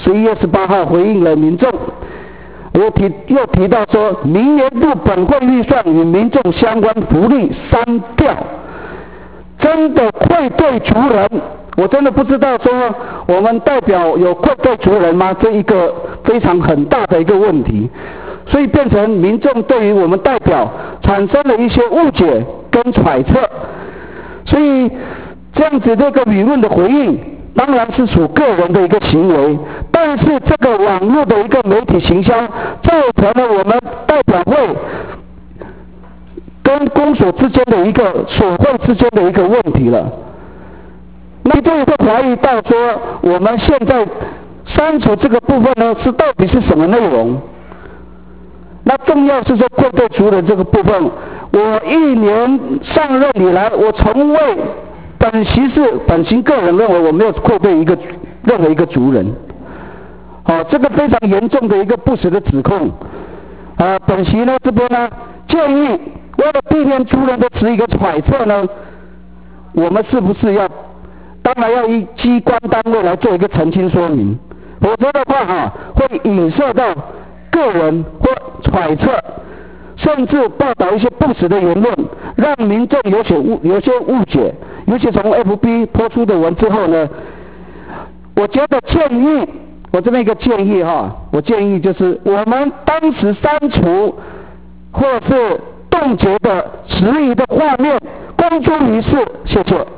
11月18号回应了民众，又提到说，明年度本会预算与民众相关福利删掉，真的愧对族人。我真的不知道说我们代表有愧对族人吗？这一个非常很大的一个问题，所以变成民众对于我们代表产生了一些误解跟揣测，所以这样子这个舆论的回应当然是属个人的一个行为，但是这个网络的一个媒体行销造成了我们代表会跟公所之间的一个所会之间的一个问题了。那就会怀疑到说，我们现在删除这个部分呢，到底是什么内容？那重要是说愧对族人这个部分，我1年上任以来，我从未本席个人认为我没有愧对任何一个族人。这个非常严重的一个不实的指控。本席呢这边呢建议，为了避免族人的质疑跟揣测呢，我们是不是当然要以机关单位来做一个澄清说明，否则的话会影射到个人或揣测，甚至报道一些不实的言论，让民众有些误解。尤其从 FB 播出的文之后呢，我觉得我这边一个建议我建议就是我们当时删除或是冻结的质疑的画面公诸于世，谢谢。